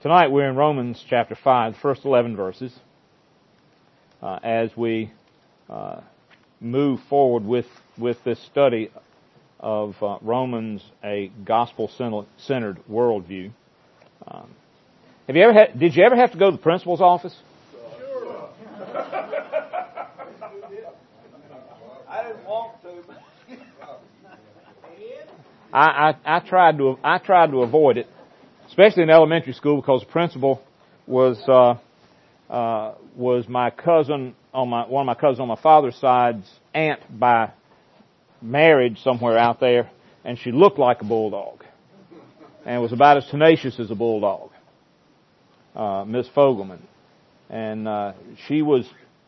Tonight we're in Romans chapter 5, the first 11 verses, as we move forward with this study of Romans, a gospel-centered worldview. Did you ever have to go to the principal's office? Sure. I didn't want to. I tried to avoid it, especially in elementary school, because the principal was my cousin one of my cousins on my father's side's aunt by marriage somewhere out there, and she looked like a bulldog, and was about as tenacious as a bulldog. Miss Fogelman, and she was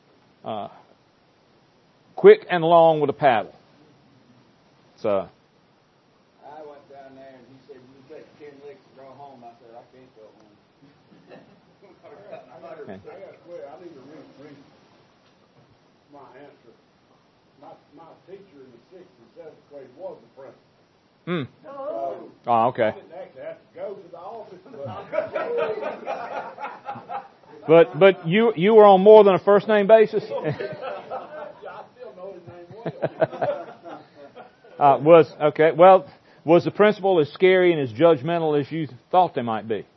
quick and long with a paddle. So. I went down there and he said, "You take 10 licks and go home." I said, "I can't go home." I got to swear, I need to read my answer. My teacher in the 6th and 7th grade was the principal. Oh, okay. I didn't actually have to go to the office, But you were on more than a first name basis. I still know his name well. Was the principal as scary and as judgmental as you thought they might be?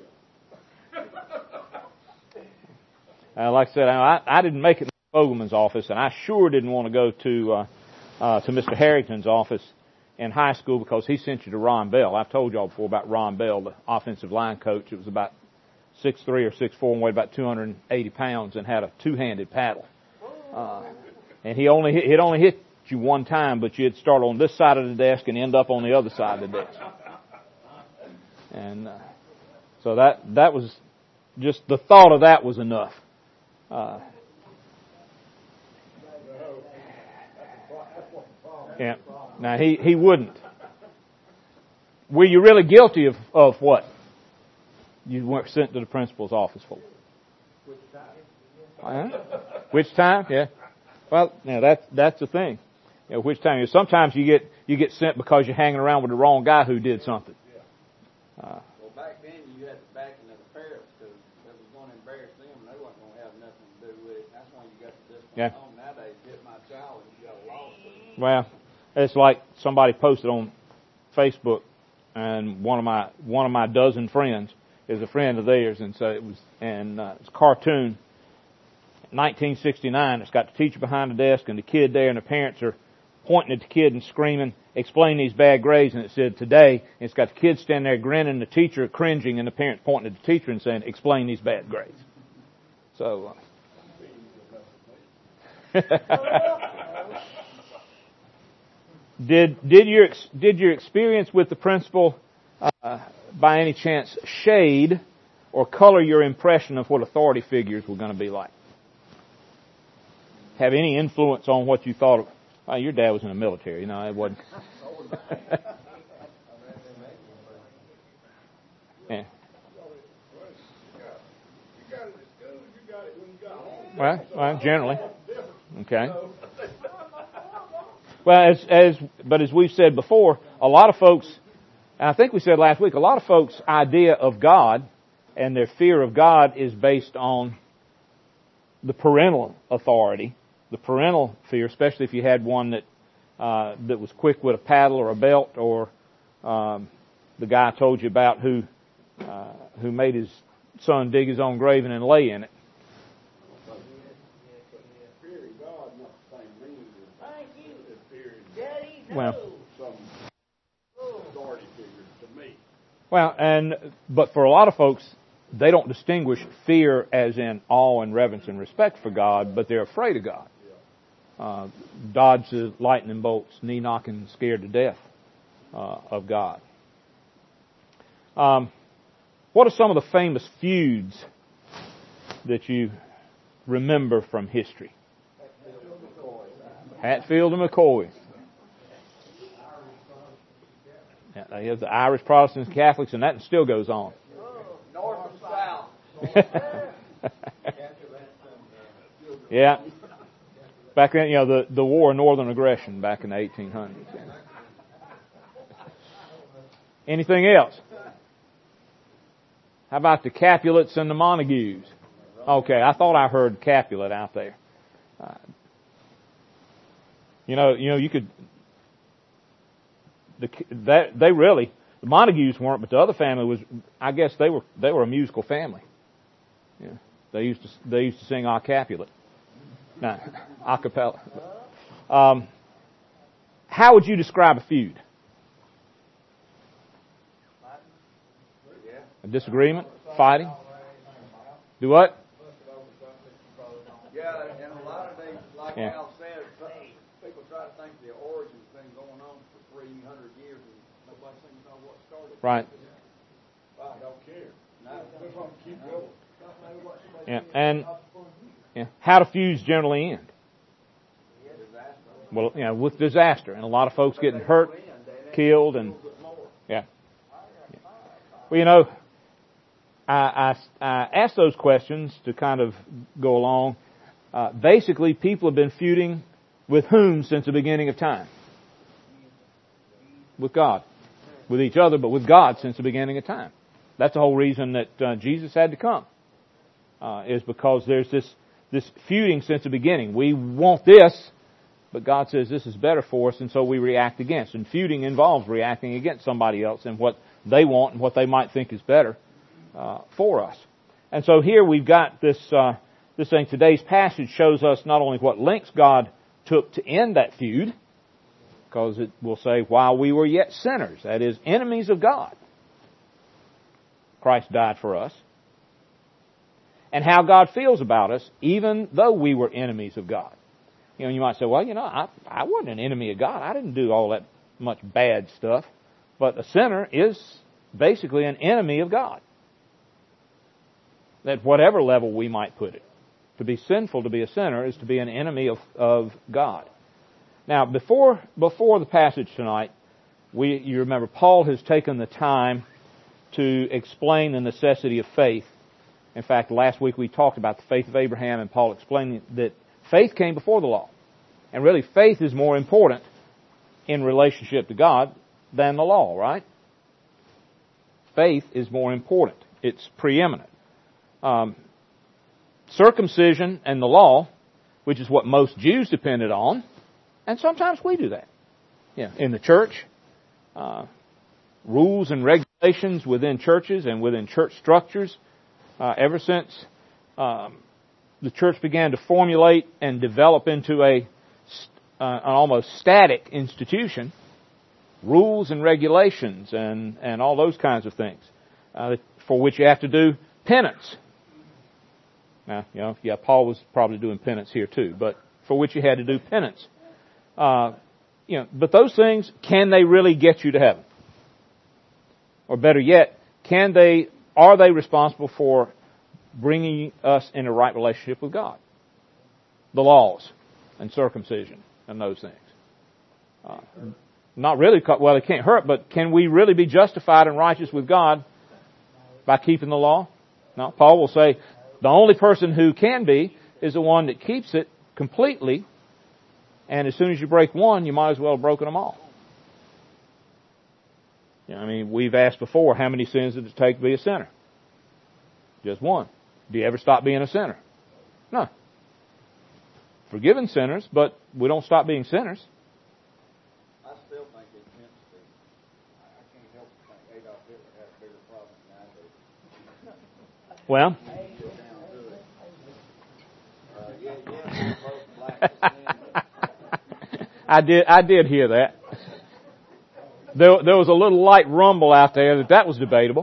Like I said, I didn't make it to Fogelman's office, and I sure didn't want to go to Mr. Harrington's office in high school, because he sent you to Ron Bell. I've told y'all before about Ron Bell, the offensive line coach. It was about 6'3" or 6'4" and weighed about 280 pounds and had a two-handed paddle. And he'd only hit you one time, but you'd start on this side of the desk and end up on the other side of the desk. And so that was just, the thought of that was enough. Yeah. Now he wouldn't. Were you really guilty of what you weren't sent to the principal's office for? Which time? Yeah. Well, yeah, that's the thing. You know, which time? Sometimes you get sent because you're hanging around with the wrong guy who did something. Well, back then you had the backing of the parents, because that was going to embarrass them, and they wasn't going to have nothing to do with it. That's when you got the discipline home. Nowadays, hit my child and you got a lawsuit. Well, it's like somebody posted on Facebook, and one of my dozen friends is a friend of theirs, and so it's a cartoon. 1969. It's got the teacher behind the desk and the kid there, and the parents are pointing at the kid and screaming, "Explain these bad grades." And it said today, and it's got the kid standing there grinning, the teacher cringing, and the parents pointing at the teacher and saying, "Explain these bad grades." So, did your experience with the principal by any chance shade or color your impression of what authority figures were going to be like? Have any influence on what you thought of? Oh, your dad was in the military, it wasn't. Yeah. Well, generally. Okay. Well, as we've said before, a lot of folks, and I think we said last week, a lot of folks' idea of God and their fear of God is based on the parental authority, the parental fear, especially if you had one that was quick with a paddle or a belt, or the guy I told you about who made his son dig his own grave and then lay in it. But for a lot of folks, they don't distinguish fear as in awe and reverence and respect for God, but they're afraid of God. Dodge the lightning bolts, knee knocking, scared to death of God. What are some of the famous feuds that you remember from history? Hatfield and McCoy. Yeah, you have the Irish Protestants and Catholics, and that still goes on. North and south. Yeah. Back then, the war of northern aggression back in the 1800s. Anything else? How about the Capulets and the Montagues? Okay, I thought I heard Capulet out there. You could. The Montagues weren't, but the other family was. I guess they were a musical family. Yeah, they used to sing a Capulet, a cappella. How would you describe a feud? A disagreement, fighting. Do what? Yeah, and a lot of these, like Al said, people try to think the origin's been going on for 300 years and nobody seems to know what started. Right. I don't care. Just want to keep going. Yeah, and how do feuds generally end? Well, with disaster, and a lot of folks getting hurt, killed, and yeah. Well, I asked those questions to kind of go along. Basically, people have been feuding with whom since the beginning of time? With God. With each other, but with God since the beginning of time. That's the whole reason that Jesus had to come. Is because there's this feuding since the beginning. We want this, but God says this is better for us, and so we react against. And feuding involves reacting against somebody else and what they want and what they might think is better for us. And so here we've got this thing. Today's passage shows us not only what lengths God took to end that feud, because it will say, while we were yet sinners, that is, enemies of God, Christ died for us. And how God feels about us, even though we were enemies of God. You might say, well, I wasn't an enemy of God. I didn't do all that much bad stuff. But a sinner is basically an enemy of God. At whatever level we might put it. To be sinful, to be a sinner, is to be an enemy of God. Now, before the passage tonight, you remember Paul has taken the time to explain the necessity of faith. In fact, last week we talked about the faith of Abraham, and Paul explained that faith came before the law. And really, faith is more important in relationship to God than the law, right? Faith is more important. It's preeminent. Circumcision and the law, which is what most Jews depended on, and sometimes we do that. In the church, rules and regulations within churches and within church structures. Ever since the church began to formulate and develop into an almost static institution, rules and regulations and all those kinds of things, for which you have to do penance. Now, Paul was probably doing penance here too, but for which you had to do penance. But those things, can they really get you to heaven? Or better yet, are they responsible for bringing us in a right relationship with God? The laws and circumcision and those things. Not really, well, it can't hurt, but can we really be justified and righteous with God by keeping the law? No. Paul will say the only person who can be is the one that keeps it completely, and as soon as you break one, you might as well have broken them all. We've asked before, how many sins did it take to be a sinner? Just one. Do you ever stop being a sinner? No. Forgiven sinners, but we don't stop being sinners. I still think it tends to be. I can't help but think Adolf Hitler had a bigger problem than I do. Well. I did hear that. There was a little light rumble out there that was debatable.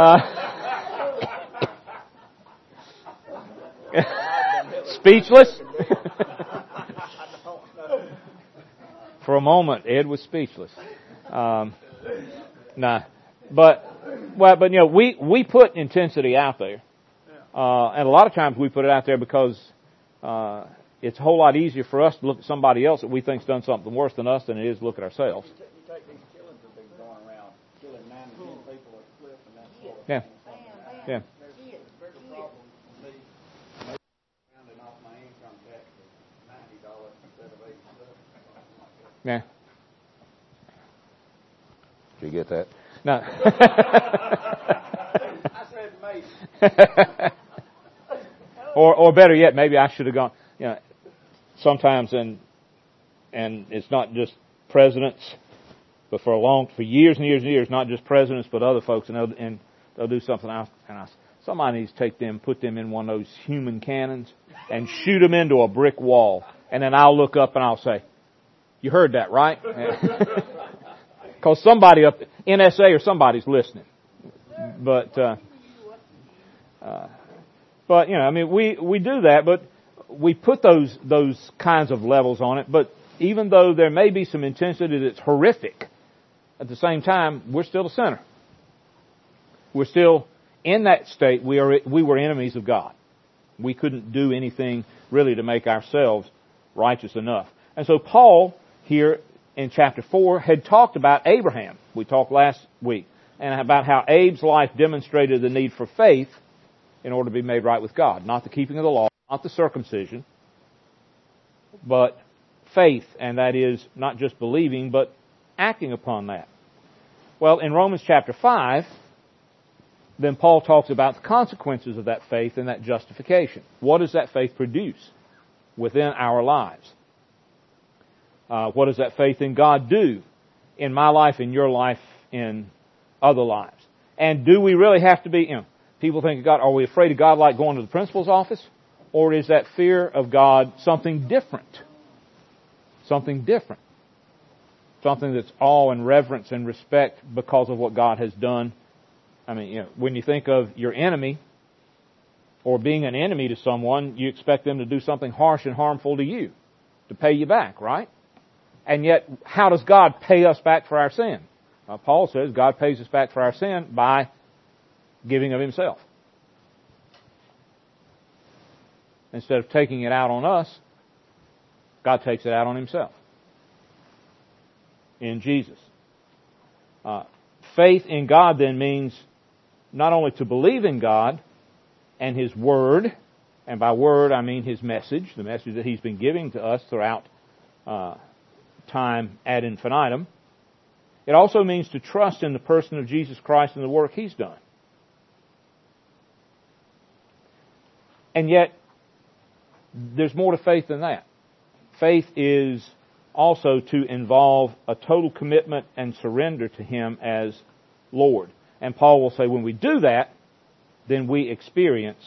Speechless? For a moment, Ed was speechless. But we put intensity out there. And a lot of times we put it out there because it's a whole lot easier for us to look at somebody else that we think's done something worse than us than it is to look at ourselves. You take these killings that have been going around, killing 9 to 10 people at a clip and that sort of Yeah. thing. Yeah. There's a bigger problem for me rounding off my income tax to $90 instead of $87. Yeah. Did you get that? No. I said maybe. Or better yet, maybe I should have gone, sometimes and it's not just presidents, but for years and years and years, not just presidents, but other folks, and they'll do something else, and somebody needs to take them, put them in one of those human cannons, and shoot them into a brick wall. And then I'll look up and I'll say, "You heard that, right?" Because somebody up, NSA or somebody's listening. But we do that, but we put those kinds of levels on it. But even though there may be some intensity that's horrific, at the same time, we're still a sinner. We're still in that state. We were enemies of God. We couldn't do anything really to make ourselves righteous enough. And so Paul here in chapter 4 had talked about Abraham. We talked last week, and about how Abe's life demonstrated the need for faith in order to be made right with God. Not the keeping of the law, not the circumcision, but faith, and that is not just believing, but acting upon that. Well, in Romans chapter 5, then Paul talks about the consequences of that faith and that justification. What does that faith produce within our lives? What does that faith in God do in my life, in your life, in other lives? And do we really have to be, people think of God, are we afraid of God like going to the principal's office? Or is that fear of God something different? Something different. Something that's awe and reverence and respect because of what God has done. When you think of your enemy or being an enemy to someone, you expect them to do something harsh and harmful to you to pay you back, right? And yet, how does God pay us back for our sin? Paul says God pays us back for our sin by giving of Himself. Instead of taking it out on us, God takes it out on Himself. In Jesus. Faith in God then means not only to believe in God and His Word, and by Word I mean His message, the message that He's been giving to us throughout time ad infinitum. It also means to trust in the person of Jesus Christ and the work He's done. And yet, there's more to faith than that. Faith is also to involve a total commitment and surrender to Him as Lord. And Paul will say when we do that, then we experience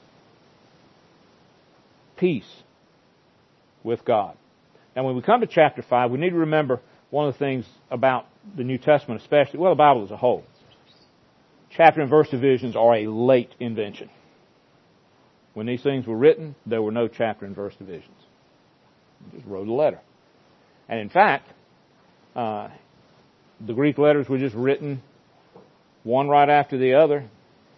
peace with God. Now when we come to chapter 5, we need to remember one of the things about the New Testament especially, the Bible as a whole. Chapter and verse divisions are a late invention. When these things were written, there were no chapter and verse divisions. He just wrote a letter. And in fact, the Greek letters were just written one right after the other.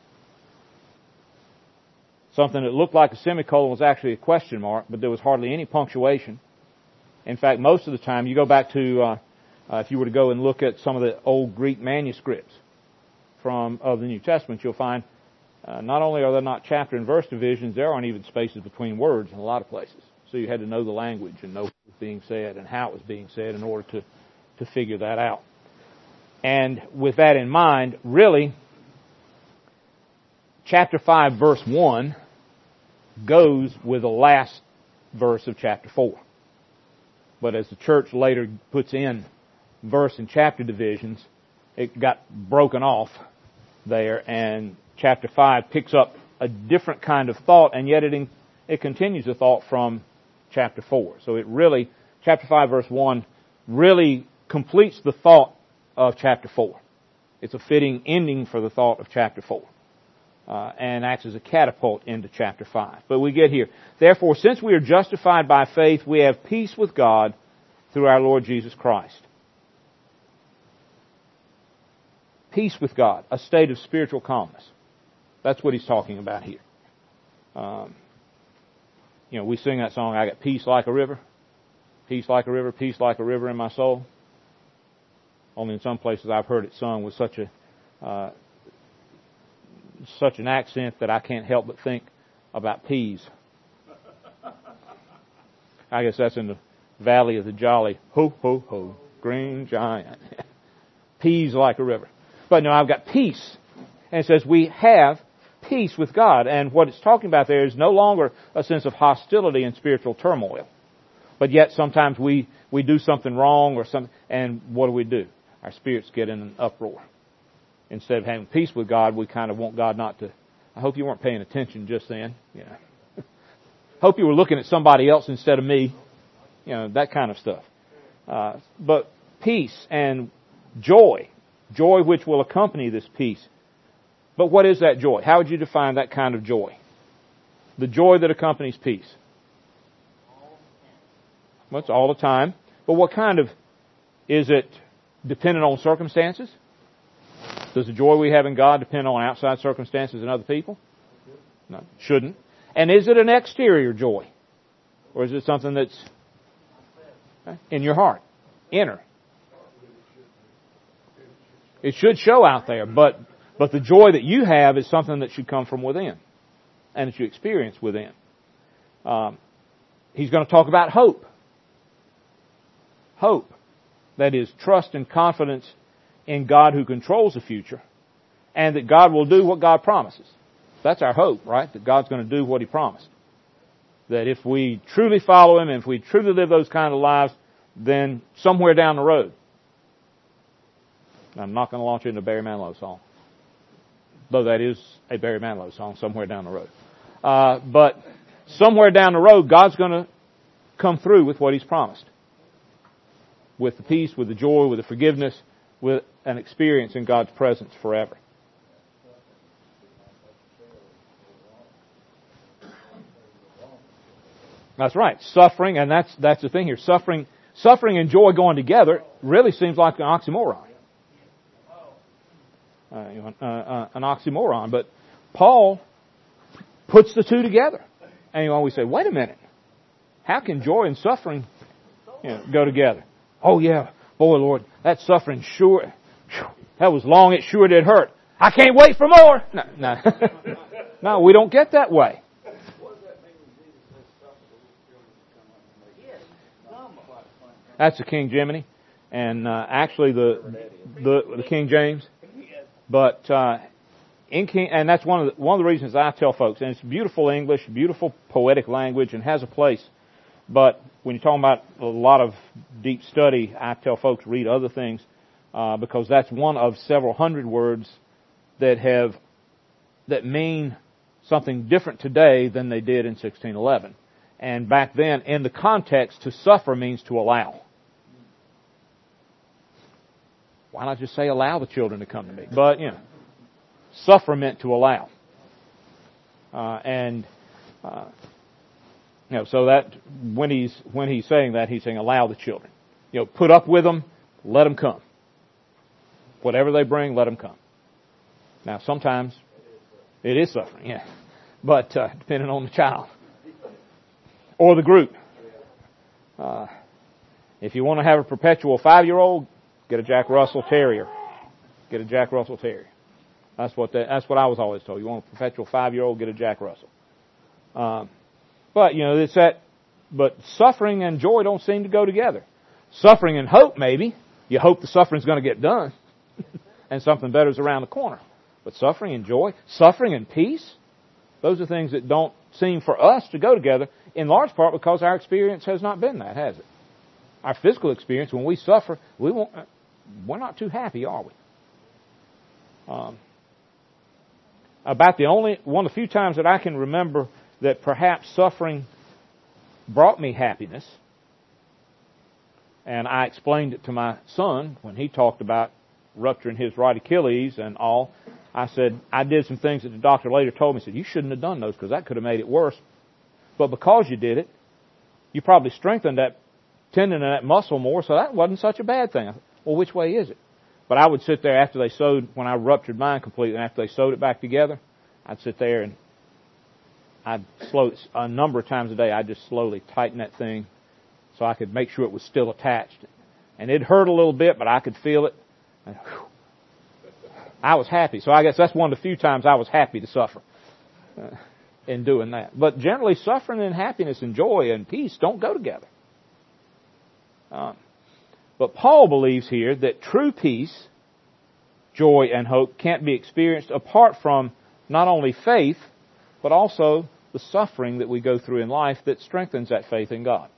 Something that looked like a semicolon was actually a question mark, but there was hardly any punctuation. In fact, most of the time, you go back to, if you were to go and look at some of the old Greek manuscripts of the New Testament, you'll find not only are there not chapter and verse divisions, there aren't even spaces between words in a lot of places. So you had to know the language and know what was being said and how it was being said in order to figure that out. And with that in mind, really, chapter 5, verse 1 goes with the last verse of chapter 4. But as the church later puts in verse and chapter divisions, it got broken off there, and chapter 5 picks up a different kind of thought, and yet it continues the thought from chapter 4. So it really, chapter 5 verse 1 really completes the thought of chapter 4. It's a fitting ending for the thought of chapter 4. And acts as a catapult into chapter 5. But we get here. Therefore, since we are justified by faith, we have peace with God through our Lord Jesus Christ. Peace with God, a state of spiritual calmness. That's what he's talking about here. We sing that song, I got peace like a river. Peace like a river, peace like a river in my soul. Only in some places I've heard it sung with such an accent that I can't help but think about peas. I guess that's in the Valley of the Jolly. Ho, ho, ho, green giant. Peas like a river. But no, I've got peace. And it says we have peace with God. And what it's talking about there is no longer a sense of hostility and spiritual turmoil. But yet sometimes we do something wrong or something, and what do? Our spirits get in an uproar. Instead of having peace with God, we kind of want God not to. I hope you weren't paying attention just then. Hope you were looking at somebody else instead of me. That kind of stuff. But peace and joy which will accompany this peace. But what is that joy? How would you define that kind of joy? The joy that accompanies peace. Well, it's all the time. But what kind of, is it dependent on circumstances? Does the joy we have in God depend on outside circumstances and other people? No, it shouldn't. And is it an exterior joy? Or is it something that's in your heart? Inner. It should show out there, but the joy that you have is something that should come from within and that you experience within. He's going to talk about hope. Hope. That is trust and confidence in God who controls the future and that God will do what God promises. That's our hope, right? That God's going to do what He promised. That if we truly follow Him and if we truly live those kind of lives, then somewhere down the road, I'm not going to launch into a Barry Manilow song, though that is a Barry Manilow song, somewhere down the road. But somewhere down the road, God's going to come through with what He's promised. With the peace, with the joy, with the forgiveness, with an experience in God's presence forever. That's right. Suffering, and that's the thing here. Suffering and joy going together really seems like an oxymoron. An oxymoron. But Paul puts the two together. And you always say, wait a minute. How can joy and suffering go together? Oh yeah, boy Lord, that suffering sure, that was long, it sure did hurt. I can't wait for more. No. No, we don't get that way. That's the King Jiminy, and actually the King James. But in King, and that's one of the reasons I tell folks, and it's beautiful English, beautiful poetic language, and has a place. But when you're talking about a lot of deep study, I tell folks read other things because that's one of several hundred words that mean something different today than they did in 1611. And back then, in the context, to suffer means to allow. Why not just say allow the children to come to me? But, suffer meant to allow. So that when he's saying that, he's saying allow the children. Put up with them, let them come. Whatever they bring, let them come. Now, sometimes it is suffering, but depending on the child or the group. If you want to have a perpetual 5-year-old, get a Jack Russell Terrier. Get a Jack Russell Terrier. That's what I was always told. You want a perpetual 5-year-old, get a Jack Russell. But it's that. But suffering and joy don't seem to go together. Suffering and hope, maybe. You hope the suffering's going to get done, and something better's around the corner. But suffering and joy, suffering and peace, those are things that don't seem for us to go together. In large part because our experience has not been that, has it? Our physical experience, when we suffer, we're not too happy, are we? About one of the few times that I can remember that perhaps suffering brought me happiness, and I explained it to my son when he talked about rupturing his right Achilles and all. I said, I did some things that the doctor later told me. He said, you shouldn't have done those because that could have made it worse. But because you did it, you probably strengthened that tendon and that muscle more, so that wasn't such a bad thing. I thought, well, which way is it? But I would sit there after they sewed, when I ruptured mine completely, and after they sewed it back together, I'd sit there and a number of times a day, I'd just slowly tighten that thing so I could make sure it was still attached. And it hurt a little bit, but I could feel it. And, I was happy. So I guess that's one of the few times I was happy to suffer in doing that. But generally, suffering and happiness and joy and peace don't go together. But Paul believes here that true peace, joy, and hope can't be experienced apart from not only faith, but also the suffering that we go through in life that strengthens that faith in God.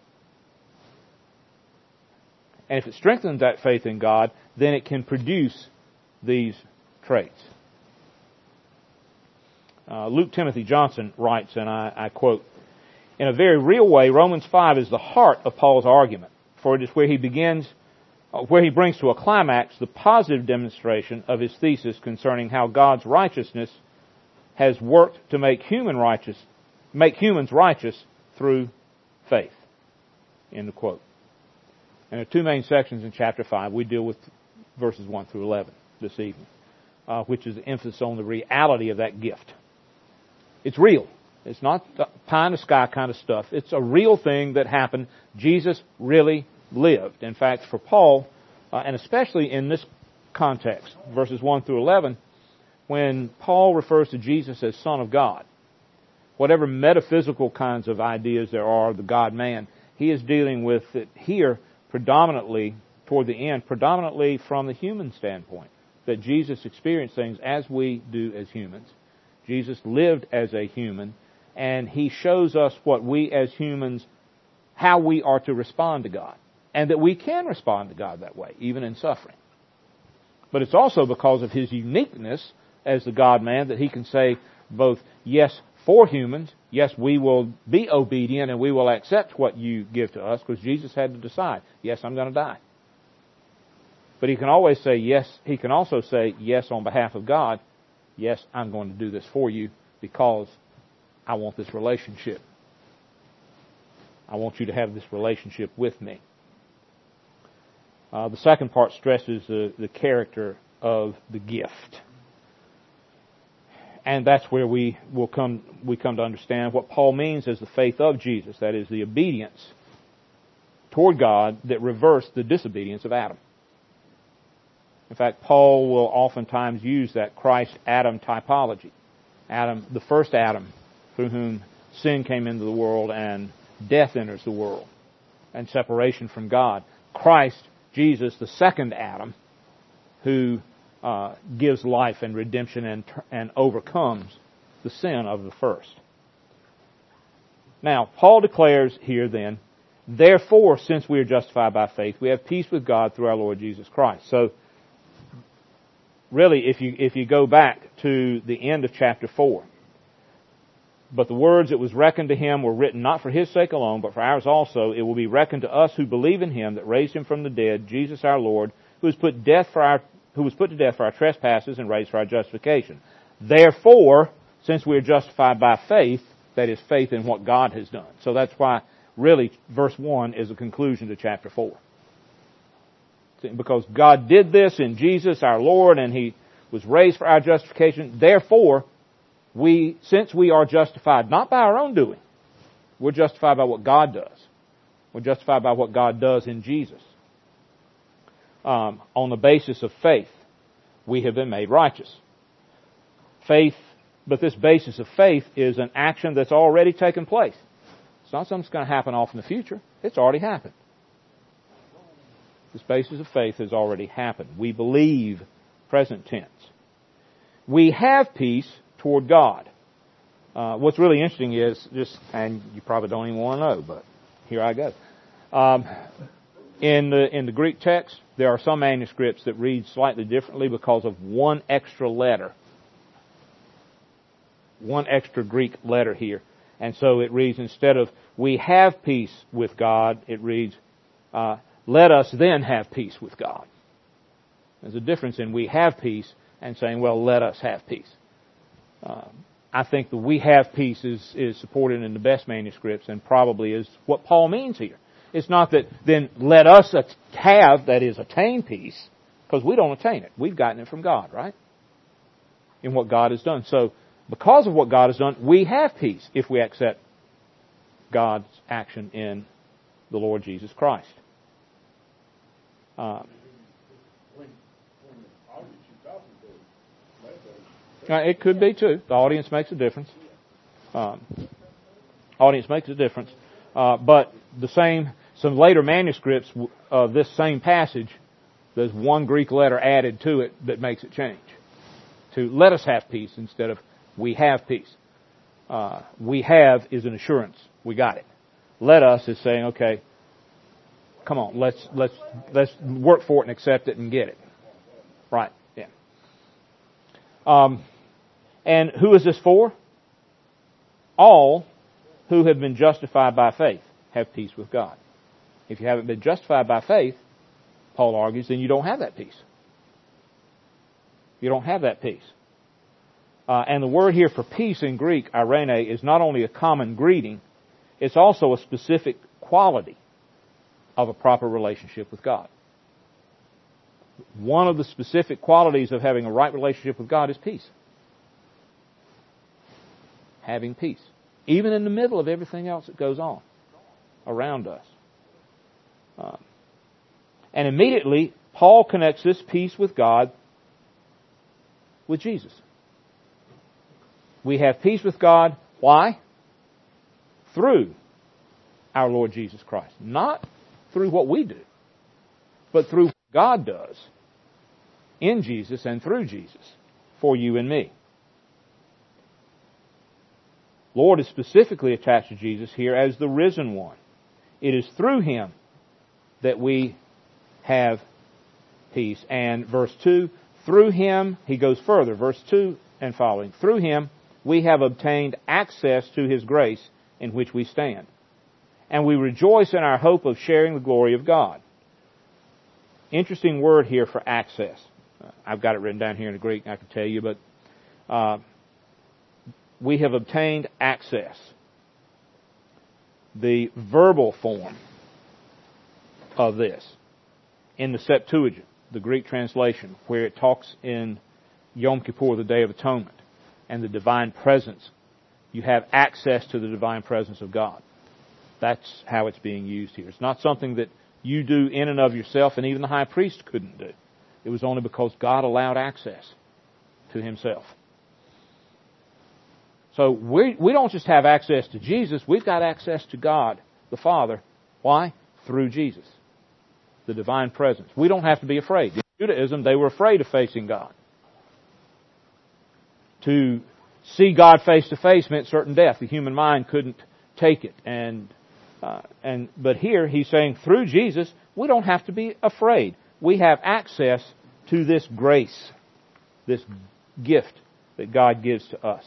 And if it strengthens that faith in God, then it can produce these traits. Luke Timothy Johnson writes, and I quote, "In a very real way, Romans 5 is the heart of Paul's argument, for it is where he brings to a climax the positive demonstration of his thesis concerning how God's righteousness has worked to make humans righteous through faith." End of quote. And there are two main sections in chapter 5. We deal with verses 1 through 11 this evening, which is the emphasis on the reality of that gift. It's real. It's not pie in the sky kind of stuff. It's a real thing that happened. Jesus really lived. In fact, for Paul, and especially in this context, verses 1 through 11, when Paul refers to Jesus as Son of God, whatever metaphysical kinds of ideas there are, the God-man, he is dealing with it here predominantly, toward the end, predominantly from the human standpoint, that Jesus experienced things as we do as humans. Jesus lived as a human, and he shows us what we as humans, how we are to respond to God, and that we can respond to God that way, even in suffering. But it's also because of his uniqueness as the God-man that he can say both yes for humans, yes, we will be obedient and we will accept what you give to us, because Jesus had to decide, yes, I'm going to die. But he can always say yes. He can also say yes on behalf of God. Yes, I'm going to do this for you because I want this relationship. I want you to have this relationship with me. The second part stresses the character of the gift. And that's where we come to understand what Paul means as the faith of Jesus. That is the obedience toward God that reversed the disobedience of Adam. In fact, Paul will oftentimes use that Christ-Adam typology. Adam, the first Adam, through whom sin came into the world and death enters the world and separation from God. Christ, Jesus, the second Adam, who gives life and redemption and overcomes the sin of the first. Now, Paul declares here then, therefore, since we are justified by faith, we have peace with God through our Lord Jesus Christ. So, really, if you go back to the end of chapter 4, but the words that was reckoned to him were written not for his sake alone, but for ours also. It will be reckoned to us who believe in him that raised him from the dead, Jesus our Lord, who was put to death for our trespasses and raised for our justification. Therefore, since we are justified by faith, that is faith in what God has done. So that's why, really, verse 1 is a conclusion to chapter 4. Because God did this in Jesus our Lord, and he was raised for our justification. Therefore, since we are justified not by our own doing, we're justified by what God does. We're justified by what God does in Jesus. On the basis of faith, we have been made righteous. Faith, but this basis of faith is an action that's already taken place. It's not something that's going to happen off in the future. It's already happened. This basis of faith has already happened. We believe, present tense. We have peace toward God. What's really interesting is and you probably don't even want to know, but here I go. In the Greek text, there are some manuscripts that read slightly differently because of one extra letter. One extra Greek letter here. And so it reads, instead of we have peace with God, it reads, let us then have peace with God. There's a difference in we have peace and saying, well, let us have peace. I think the we have peace is supported in the best manuscripts and probably is what Paul means here. It's not that then let us have, that is, attain peace, because we don't attain it. We've gotten it from God, right? In what God has done. So, because of what God has done, we have peace if we accept God's action in the Lord Jesus Christ. It could be too. The audience makes a difference. But some later manuscripts of this same passage, there's one Greek letter added to it that makes it change. To let us have peace instead of We have peace. We have is an assurance. We got it. Let us is saying, okay, come on, let's work for it and accept it and get it. Right, yeah. And who is this for? All who have been justified by faith have peace with God. If you haven't been justified by faith, Paul argues, then you don't have that peace. You don't have that peace. And the word here for peace in Greek, eirene, is not only a common greeting, it's also a specific quality of a proper relationship with God. One of the specific qualities of having a right relationship with God is peace. Having peace. Even in the middle of everything else that goes on around us. And immediately, Paul connects this peace with God with Jesus. We have peace with God. Why? Through our Lord Jesus Christ. Not through what we do, but through what God does in Jesus and through Jesus for you and me. Lord is specifically attached to Jesus here as the risen one. It is through Him that we have peace. And verse 2, through Him, he goes further, verse 2 and following, through Him we have obtained access to His grace in which we stand. And we rejoice in our hope of sharing the glory of God. Interesting word here for access. I've got it written down here in the Greek, I can tell you, but we have obtained access. The verbal form of this in the Septuagint, the Greek translation, where it talks in Yom Kippur, the Day of Atonement, and the divine presence. You have access to the divine presence of God. That's how it's being used here. It's not something that you do in and of yourself, and even the high priest couldn't do. It was only because God allowed access to Himself. So we don't just have access to Jesus, we've got access to God, the Father. Why? Through Jesus. The divine presence. We don't have to be afraid. In Judaism, they were afraid of facing God. To see God face to face meant certain death. The human mind couldn't take it. But here he's saying through Jesus, we don't have to be afraid. We have access to this grace, this gift that God gives to us.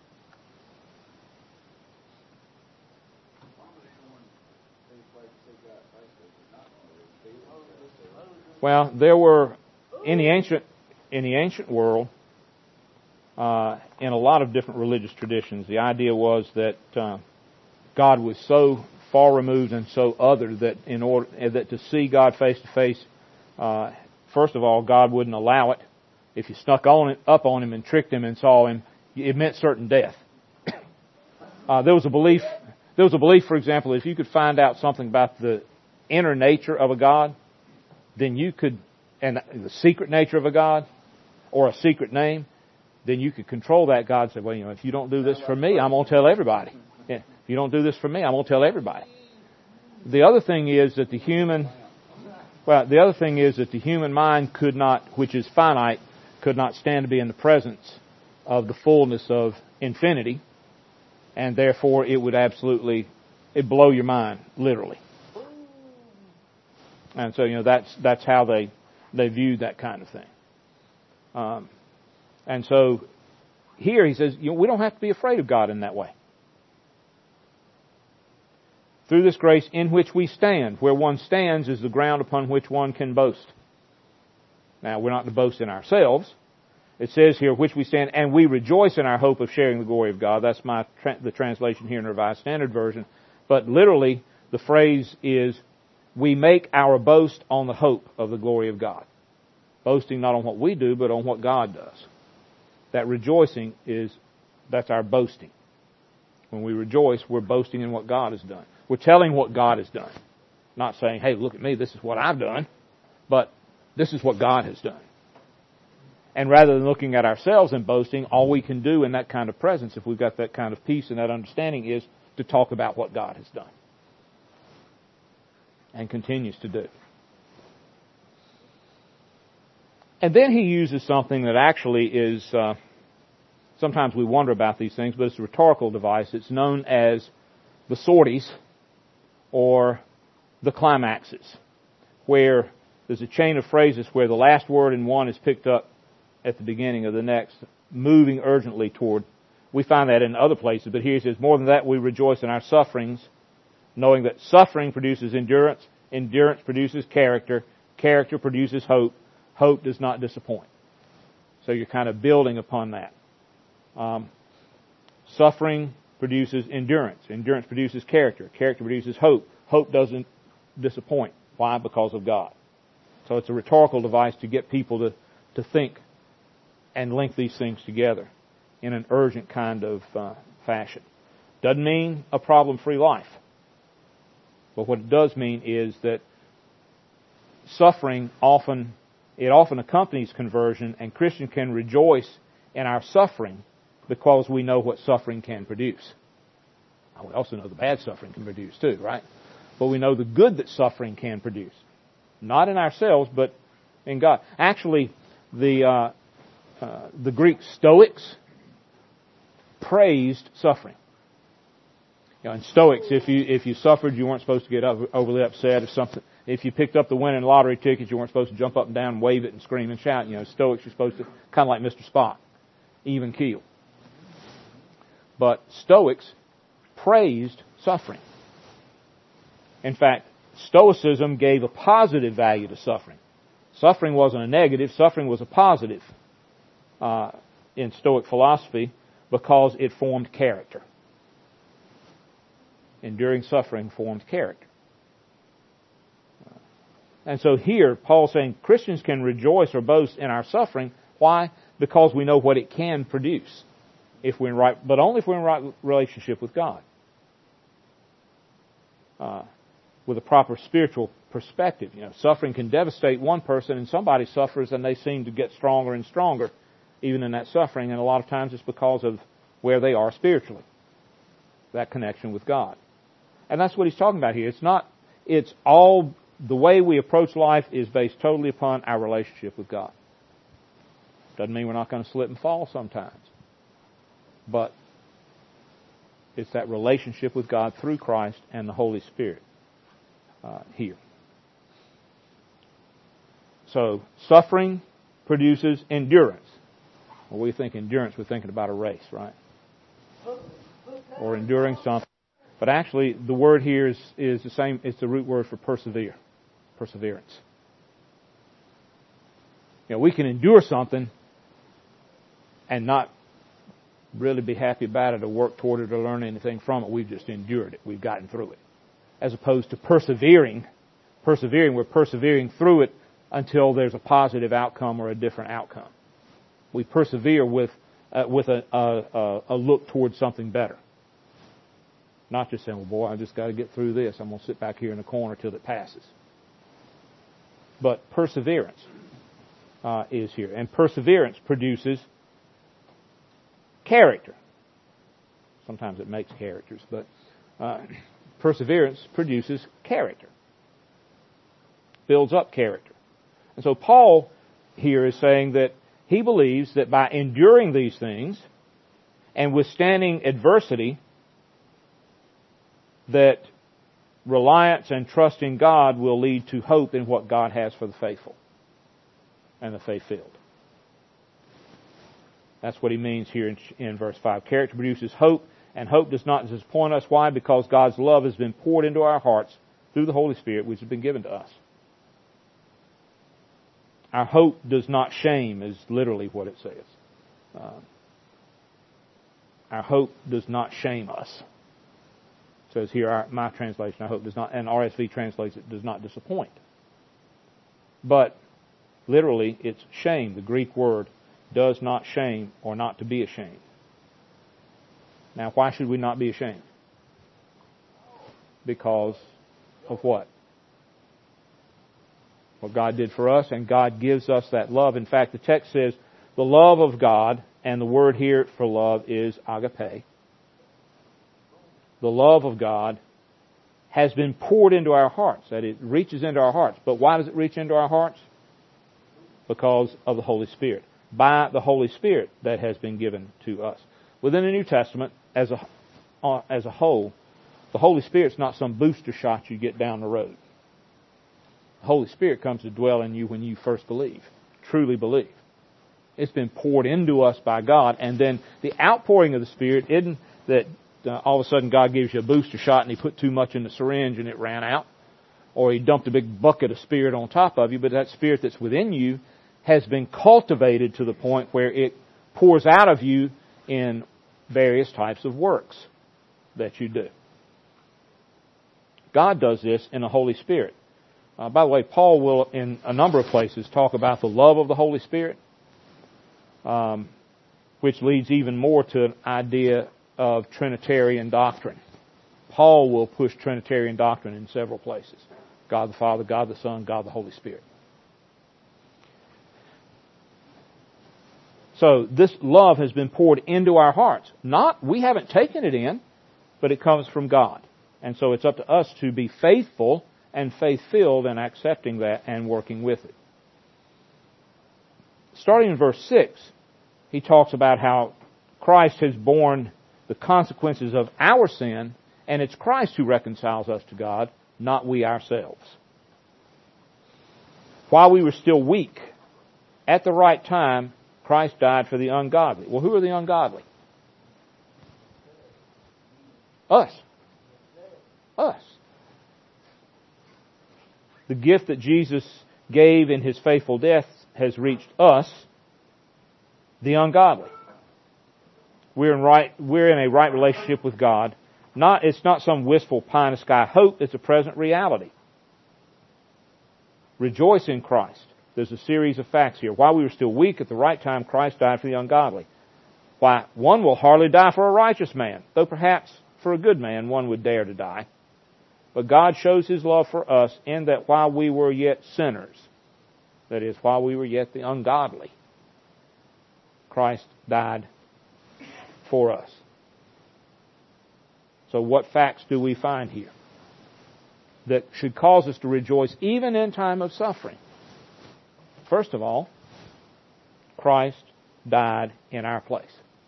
Well, there were in the ancient world, in a lot of different religious traditions, the idea was that God was so far removed and so other that that to see God face to face, first of all, God wouldn't allow it. If you snuck up on Him and tricked Him and saw Him, it meant certain death. There was a belief, for example, if you could find out something about the inner nature of a God, then you could, and the secret nature of a God, or a secret name, then you could control that God and say, well, if you don't do this for me, I'm going to tell everybody. Yeah, if you don't do this for me, I'm going to tell everybody. The other thing is that the human mind could not, which is finite, could not stand to be in the presence of the fullness of infinity, and therefore it would it'd blow your mind, literally. And so, that's how they viewed that kind of thing. And so, here he says, we don't have to be afraid of God in that way. Through this grace in which we stand, where one stands is the ground upon which one can boast. Now, we're not to boast in ourselves. It says here, which we stand, and we rejoice in our hope of sharing the glory of God. That's the translation here in the Revised Standard Version. But literally, the phrase is, we make our boast on the hope of the glory of God. Boasting not on what we do, but on what God does. That rejoicing that's our boasting. When we rejoice, we're boasting in what God has done. We're telling what God has done. Not saying, hey, look at me, this is what I've done. But this is what God has done. And rather than looking at ourselves and boasting, all we can do in that kind of presence, if we've got that kind of peace and that understanding, is to talk about what God has done. And continues to do. And then he uses something that actually is sometimes we wonder about these things, but it's a rhetorical device. It's known as the sorties or the climaxes, where there's a chain of phrases where the last word in one is picked up at the beginning of the next, moving urgently toward. We find that in other places, but here it says, more than that, we rejoice in our sufferings, knowing that suffering produces endurance, endurance produces character, character produces hope, hope does not disappoint. So you're kind of building upon that. Suffering produces endurance, endurance produces character, character produces hope, hope doesn't disappoint. Why? Because of God. So it's a rhetorical device to get people to think and link these things together in an urgent kind of fashion. Doesn't mean a problem-free life. But what it does mean is that suffering often accompanies conversion, and Christians can rejoice in our suffering because we know what suffering can produce. We also know the bad suffering can produce too, right? But we know the good that suffering can produce. Not in ourselves, but in God. Actually, the Greek Stoics praised suffering. In Stoics, if you suffered, you weren't supposed to get overly upset. If you picked up the winning lottery ticket, you weren't supposed to jump up and down and wave it and scream and shout. Stoics, you're supposed to, kind of like Mr. Spock, even keel. But Stoics praised suffering. In fact, Stoicism gave a positive value to suffering. Suffering wasn't a negative, suffering was a positive in Stoic philosophy because it formed character. Enduring suffering formed character. And so here, Paul's saying Christians can rejoice or boast in our suffering. Why? Because we know what it can produce, but only if we're in right relationship with God. With a proper spiritual perspective. Suffering can devastate one person, and somebody suffers and they seem to get stronger and stronger even in that suffering, and a lot of times it's because of where they are spiritually. That connection with God. And that's what he's talking about here. It's all, the way we approach life is based totally upon our relationship with God. Doesn't mean we're not going to slip and fall sometimes. But it's that relationship with God through Christ and the Holy Spirit here. So, suffering produces endurance. When we think endurance, we're thinking about a race, right? Or enduring something. But actually, the word here is the same. It's the root word for persevere. Perseverance. We can endure something and not really be happy about it or work toward it or learn anything from it. We've just endured it. We've gotten through it. As opposed to persevering. We're persevering through it until there's a positive outcome or a different outcome. We persevere with a look towards something better. Not just saying, well, boy, I just got to get through this. I'm going to sit back here in the corner till it passes. But perseverance is here. And perseverance produces character. Sometimes it makes characters, but perseverance produces character. Builds up character. And so Paul here is saying that he believes that by enduring these things and withstanding adversity, that reliance and trust in God will lead to hope in what God has for the faithful and the faith-filled. That's what he means here in verse 5. Character produces hope, and hope does not disappoint us. Why? Because God's love has been poured into our hearts through the Holy Spirit, which has been given to us. Our hope does not shame, is literally what it says. Our hope does not shame us. It says here, my translation, our hope does not, and RSV translates it, does not disappoint. But literally, it's shame. The Greek word does not shame or not to be ashamed. Now, why should we not be ashamed? Because of what? What God did for us, and God gives us that love. In fact, the text says the love of God, and the word here for love is agape. The love of God has been poured into our hearts, that it reaches into our hearts. But why does it reach into our hearts? Because of the Holy Spirit. by the Holy Spirit that has been given to us. Within the New Testament, as a whole, the Holy Spirit's not some booster shot you get down the road. The Holy Spirit comes to dwell in you when you first believe, truly believe. It's been poured into us by God, and then the outpouring of the Spirit isn't that all of a sudden God gives you a booster shot and He put too much in the syringe and it ran out, or He dumped a big bucket of Spirit on top of you, but that Spirit that's within you has been cultivated to the point where it pours out of you in various types of works that you do. God does this in the Holy Spirit. By the way, Paul will, in a number of places, talk about the love of the Holy Spirit, which leads even more to an idea of Trinitarian doctrine. Paul will push Trinitarian doctrine in several places. God the Father, God the Son, God the Holy Spirit. So this love has been poured into our hearts. We haven't taken it in, but it comes from God. And so it's up to us to be faithful and faith-filled in accepting that and working with it. Starting in verse 6, he talks about how Christ has borne the consequences of our sin, and it's Christ who reconciles us to God, not we ourselves. While we were still weak, at the right time, Christ died for the ungodly. Well, who are the ungodly? Us. Us. The gift that Jesus gave in His faithful death has reached us, the ungodly. We're in a right relationship with God. It's not some wistful pie-in-the-sky hope. It's a present reality. Rejoice in Christ. There's a series of facts here. While we were still weak, at the right time, Christ died for the ungodly. Why, one will hardly die for a righteous man, though perhaps for a good man one would dare to die. But God shows His love for us in that while we were yet sinners, that is, while we were yet the ungodly, Christ died for us. So what facts do we find here that should cause us to rejoice even in time of suffering? First of all, Christ died in our place.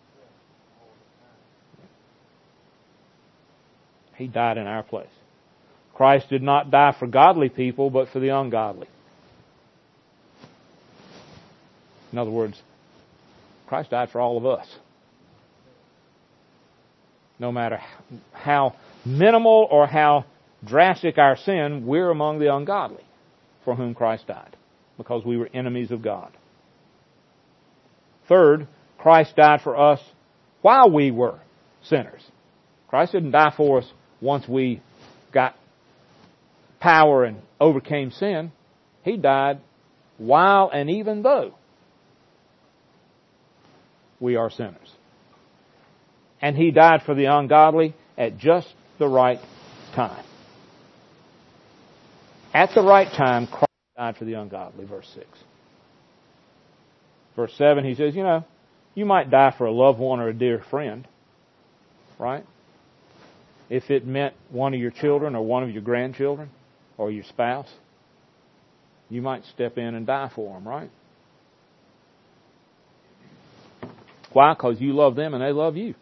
He died in our place. Christ did not die for godly people, but for the ungodly. In other words, Christ died for all of us. No matter how minimal or how drastic our sin, we're among the ungodly for whom Christ died, because we were enemies of God. Third, Christ died for us while we were sinners. Christ didn't die for us once we got power and overcame sin. He died while and even though we are sinners. And He died for the ungodly at just the right time. At the right time, Christ died for the ungodly, verse 6. Verse 7, he says, you might die for a loved one or a dear friend, right? If it meant one of your children or one of your grandchildren or your spouse, you might step in and die for them, right? Why? Because you love them and they love you.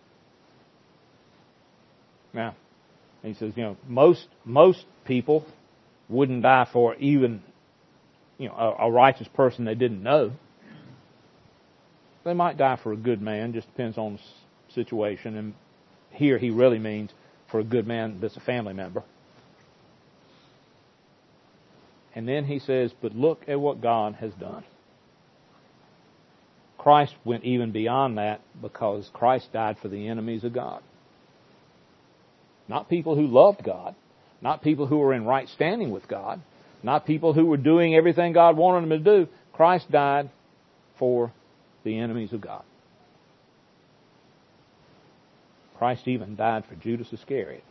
Now, he says, most people wouldn't die for even, a righteous person they didn't know. They might die for a good man, just depends on the situation. And here he really means for a good man that's a family member. And then he says, but look at what God has done. Christ went even beyond that because Christ died for the enemies of God. Not people who loved God. Not people who were in right standing with God. Not people who were doing everything God wanted them to do. Christ died for the enemies of God. Christ even died for Judas Iscariot.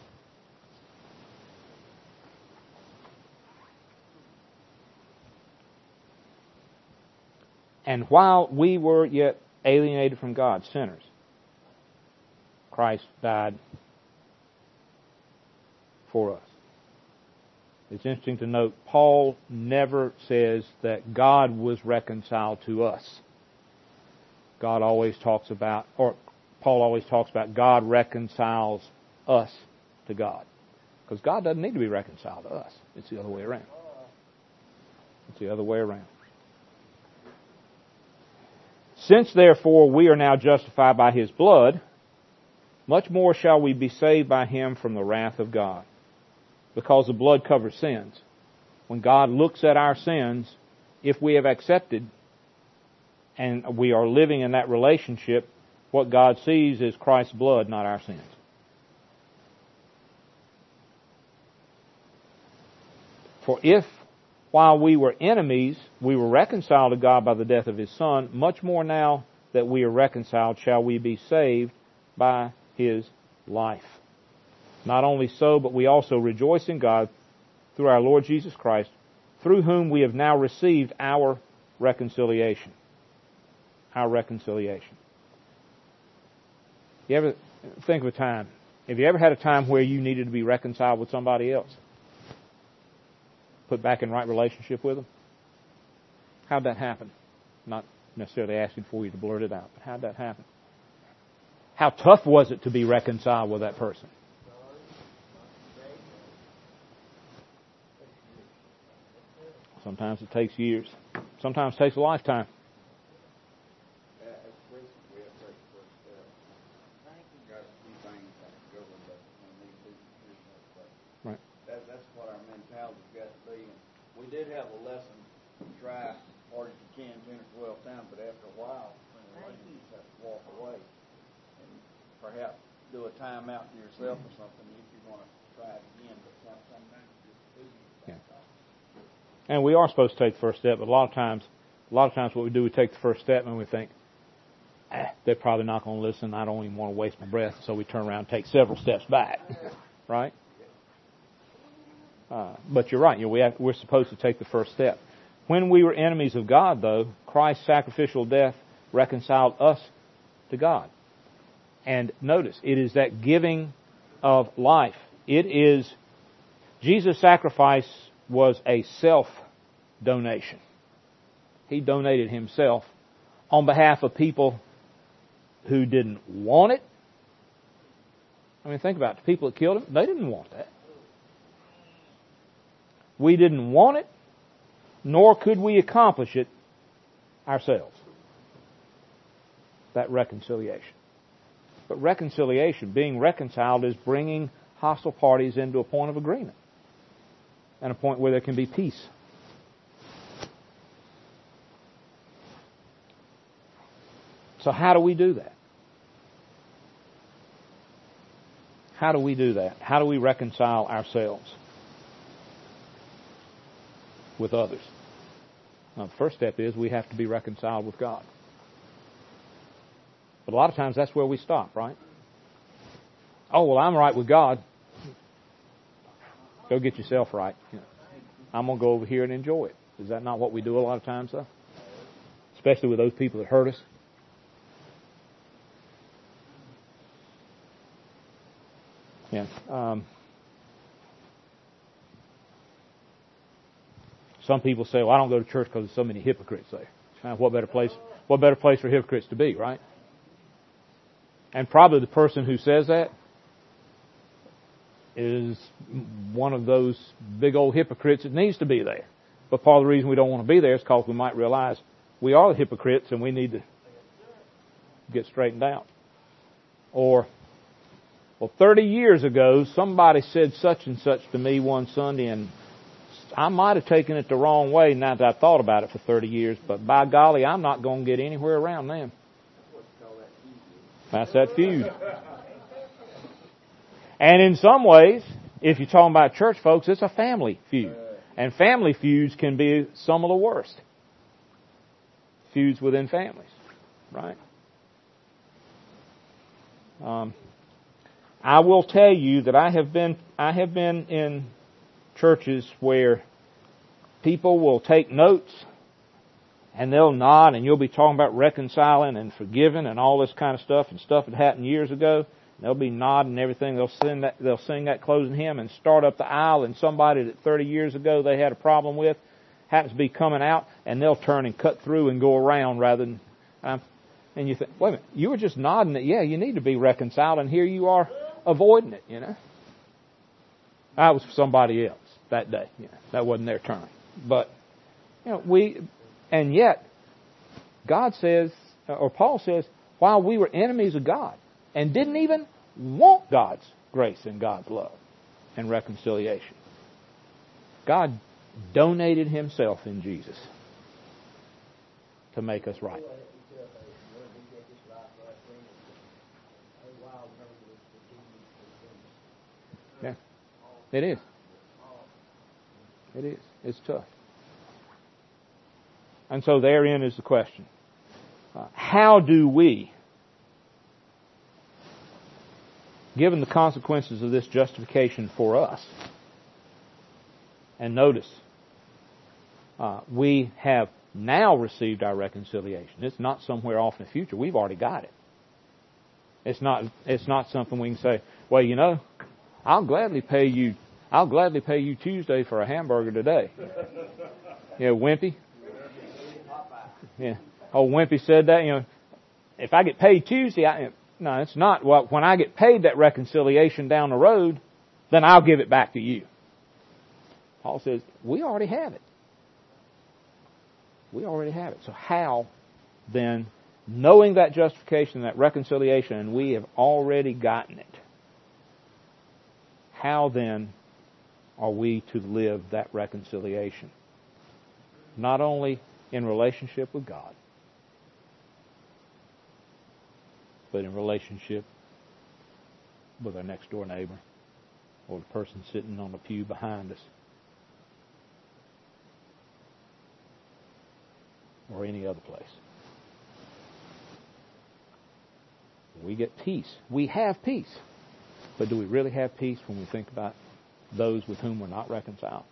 And while we were yet alienated from God, sinners, Christ died for us. it's interesting to note, Paul never says that God was reconciled to us. Paul always talks about God reconciles us to God. Because God doesn't need to be reconciled to us. It's the other way around. It's the other way around. Since therefore we are now justified by His blood, much more shall we be saved by Him from the wrath of God. Because the blood covers sins. When God looks at our sins, if we have accepted and we are living in that relationship, what God sees is Christ's blood, not our sins. For if, while we were enemies, we were reconciled to God by the death of His Son, much more now that we are reconciled shall we be saved by His life. Not only so, but we also rejoice in God through our Lord Jesus Christ, through whom we have now received our reconciliation. Our reconciliation. You ever think of a time? Have you ever had a time where you needed to be reconciled with somebody else? Put back in right relationship with them? How'd that happen? Not necessarily asking for you to blurt it out, but how'd that happen? How tough was it to be reconciled with that person? Sometimes it takes years. Sometimes it takes a lifetime. Right. That's what our mentality's got to be. And we did have a lesson to try hard as you can 10 or 12 times, but after a while, you just have to walk away and perhaps do a time out to yourself or something if you want to try it again. But sometimes you just do that. And we are supposed to take the first step, but a lot of times what we do, we take the first step and we think, they're probably not going to listen. I don't even want to waste my breath, so we turn around and take several steps back, right? But you're right. We're supposed to take the first step. When we were enemies of God, though, Christ's sacrificial death reconciled us to God. And notice, it is that giving of life. It is, Jesus' sacrifice was a self-donation. He donated Himself on behalf of people who didn't want it. I mean, think about it. The people that killed Him, they didn't want that. We didn't want it, nor could we accomplish it ourselves. That reconciliation. But reconciliation, being reconciled, is bringing hostile parties into a point of agreement. And a point where there can be peace. So how do we do that? How do we do that? How do we reconcile ourselves with others? Now, the first step is we have to be reconciled with God. But a lot of times that's where we stop, right? Oh, well, I'm right with God. Go get yourself right. I'm going to go over here and enjoy it. Is that not what we do a lot of times, though? Especially with those people that hurt us. Yeah. Some people say, well, I don't go to church because there's so many hypocrites there. What better place for hypocrites to be, right? And probably the person who says that is one of those big old hypocrites that needs to be there. But part of the reason we don't want to be there is because we might realize we are the hypocrites and we need to get straightened out. Or, well, 30 years ago, somebody said such and such to me one Sunday, and I might have taken it the wrong way now that I've thought about it for 30 years, but by golly, I'm not going to get anywhere around them. That's that feud. And in some ways, if you're talking about church folks, it's a family feud. And family feuds can be some of the worst. Feuds within families, right? I will tell you that I have been in churches where people will take notes and they'll nod and you'll be talking about reconciling and forgiving and all this kind of stuff and stuff that happened years ago. They'll be nodding and everything. They'll sing that closing hymn and start up the aisle, and somebody that 30 years ago they had a problem with happens to be coming out, and they'll turn and cut through and go around rather than... and you think, wait a minute, you were just nodding that, yeah, you need to be reconciled, and here you are avoiding it, That was for somebody else that day. That wasn't their turn. But, and yet, God says, or Paul says, while we were enemies of God and didn't even want God's grace and God's love and reconciliation, God donated Himself in Jesus to make us right. Yeah, it is. It is. It's tough. And so therein is the question. How do we, given the consequences of this justification for us, and notice, we have now received our reconciliation. It's not somewhere off in the future. We've already got it. It's not something we can say, well, I'll gladly pay you Tuesday for a hamburger today. Wimpy. Yeah. Oh, Wimpy said that, if I get paid Tuesday, no, it's not. Well, when I get paid that reconciliation down the road, then I'll give it back to you. Paul says, we already have it. We already have it. So how, then, knowing that justification, that reconciliation, and we have already gotten it, how then are we to live that reconciliation? Not only in relationship with God, but in relationship with our next door neighbor or the person sitting on the pew behind us or any other place. We get peace. We have peace. But do we really have peace when we think about those with whom we're not reconciled?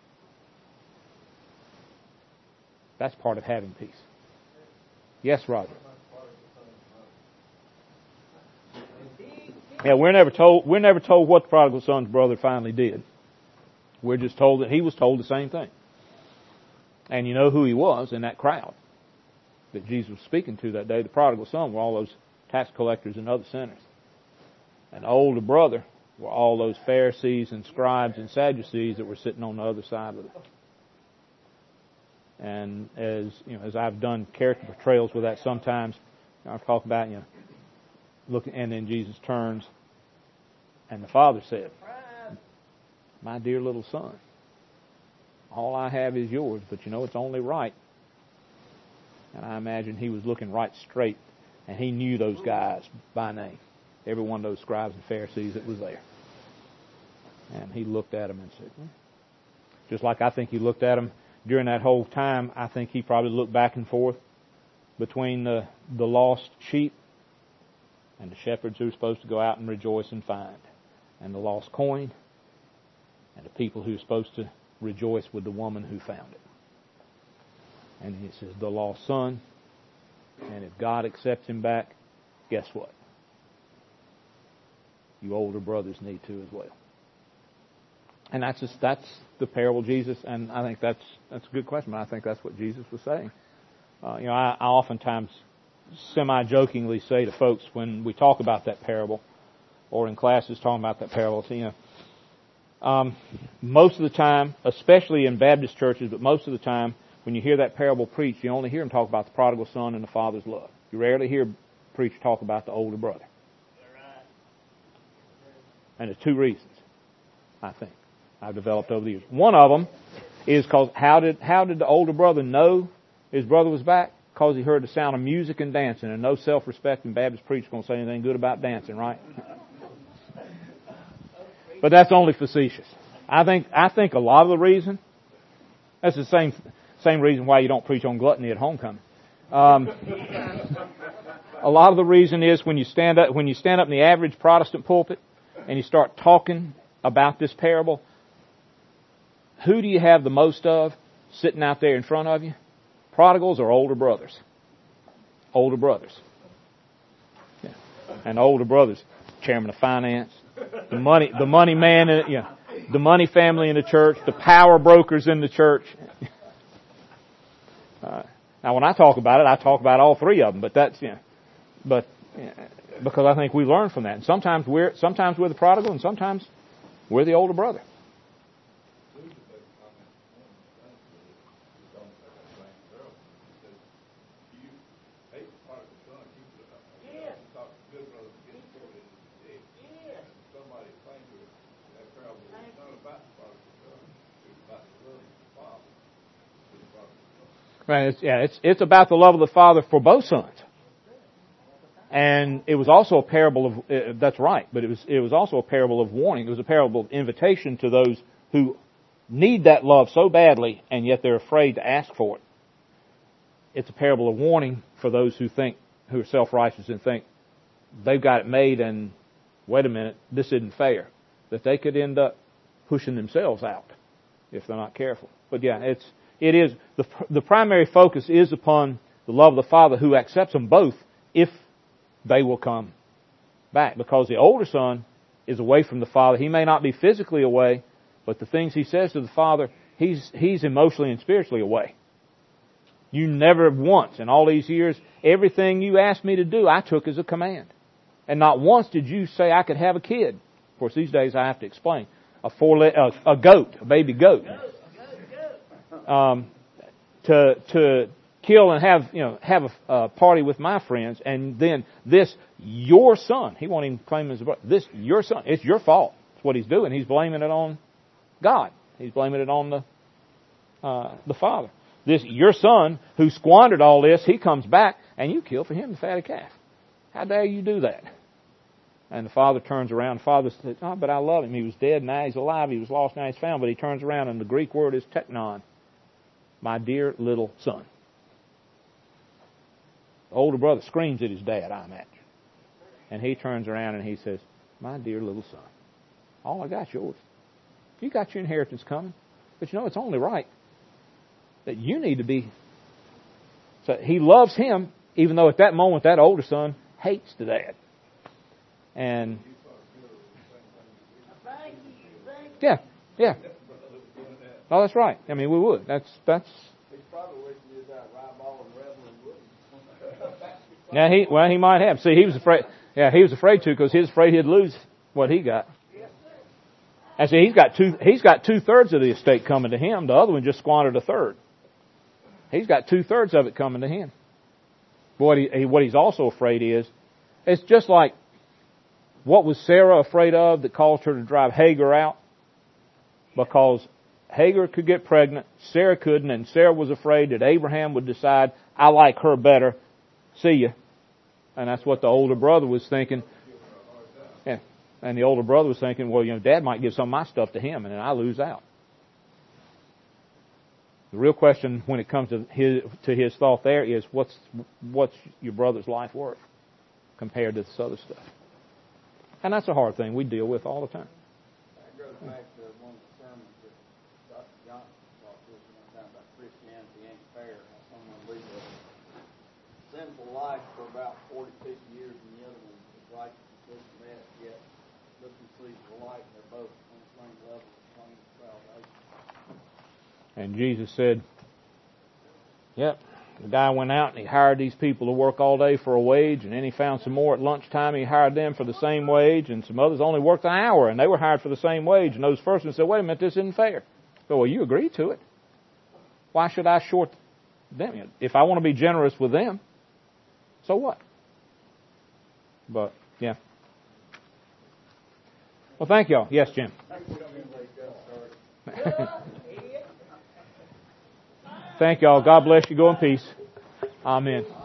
That's part of having peace. Yes, Roger. Yeah, we're never told what the prodigal son's brother finally did. We're just told that he was told the same thing. And you know who he was in that crowd that Jesus was speaking to that day. The prodigal son were all those tax collectors and other sinners. And the older brother were all those Pharisees and scribes and Sadducees that were sitting on the other side of it. And as I've done character portrayals with that sometimes, I've talked about, looking, and then Jesus turns, and the father said, my dear little son, all I have is yours, but it's only right. And I imagine he was looking right straight, and he knew those guys by name, every one of those scribes and Pharisees that was there. And he looked at them and said, just like I think he looked at them during that whole time, I think he probably looked back and forth between the lost sheep and the shepherds who were supposed to go out and rejoice and find, and the lost coin, and the people who were supposed to rejoice with the woman who found it. And he says, the lost son, and if God accepts him back, guess what? You older brothers need to as well. And that's the parable of Jesus, and I think that's a good question, but I think that's what Jesus was saying. I oftentimes semi-jokingly say to folks when we talk about that parable, or in classes talking about that parable, most of the time, especially in Baptist churches, but most of the time, when you hear that parable preached, you only hear them talk about the prodigal son and the father's love. You rarely hear preach talk about the older brother. And there's two reasons, I think, I've developed over the years. One of them is because how did the older brother know his brother was back? Because he heard the sound of music and dancing, and no self-respecting Baptist preacher is going to say anything good about dancing, right? But that's only facetious. I think a lot of the reason, that's the same reason why you don't preach on gluttony at homecoming. A lot of the reason is when you stand up in the average Protestant pulpit and you start talking about this parable, who do you have the most of sitting out there in front of you? Prodigals or older brothers? Older brothers. Yeah. And older brothers. chairman of finance, the money man, the money family in the church, the power brokers in the church. Now, when I talk about it, I talk about all three of them. But because I think we learn from that. And sometimes we're the prodigal, and sometimes we're the older brother. Right, it's about the love of the Father for both sons. And it was also a parable of, that's right, but it was also a parable of warning. It was a parable of invitation to those who need that love so badly, and yet they're afraid to ask for it. It's a parable of warning for those who are self-righteous and think they've got it made, and wait a minute, this isn't fair. That they could end up pushing themselves out if they're not careful. But yeah, it is the primary focus is upon the love of the Father who accepts them both if they will come back. Because the older son is away from the Father. He may not be physically away, but the things he says to the Father, he's emotionally and spiritually away. You never once in all these years, everything you asked me to do, I took as a command. And not once did you say I could have a kid. Of course, these days I have to explain. A goat, a baby goat. To kill and have a party with my friends, and then this, your son, he won't even claim him as a brother. This, your son, it's your fault. It's what he's doing. He's blaming it on God. He's blaming it on the Father. This, your son, who squandered all this, he comes back, and you kill for him the fatted calf. How dare you do that? And the father turns around. The father says, oh, but I love him. He was dead, now he's alive. He was lost, now he's found. But he turns around, and the Greek word is teknon. My dear little son. The older brother screams at his dad, I imagine. And he turns around and he says, my dear little son, all I got's yours. You got your inheritance coming. But it's only right that you need to be. So he loves him, even though at that moment that older son hates the dad. And yeah. Oh, that's right. I mean, we would. That's. He's probably wishing he was out riball and reveling wouldn't. Yeah, he might have. See, he was afraid. Yeah, he was afraid to because he was afraid he'd lose what he got. And see, he's got 2/3 of the estate coming to him. The other one just squandered 1/3. He's got 2/3 of it coming to him. But what he's also afraid is, it's just like what was Sarah afraid of that caused her to drive Hagar out? Because Hagar could get pregnant, Sarah couldn't, and Sarah was afraid that Abraham would decide, I like her better, see ya. And that's what the older brother was thinking. Yeah. And the older brother was thinking, well, Dad might give some of my stuff to him, and then I lose out. The real question when it comes to his thought there is, what's your brother's life worth compared to this other stuff? And that's a hard thing we deal with all the time. That goes back to one of the sermons that Dr. Johnson talked to us one time about Christianity ain't fair. How someone lives a sinful life for about 40, 50 years, and the other one is righteous and this and that, yet look and see the light, and they're both on the same level, the same salvation. And Jesus said, yep, the guy went out and he hired these people to work all day for a wage, and then he found some more at lunchtime. He hired them for the same wage, and some others only worked an hour, and they were hired for the same wage. And those first ones said, wait a minute, this isn't fair. So, well, you agreed to it. Why should I short them? If I want to be generous with them, so what? But, yeah. Well, thank y'all. Yes, Jim. Thank y'all. God bless you. Go in peace. Amen.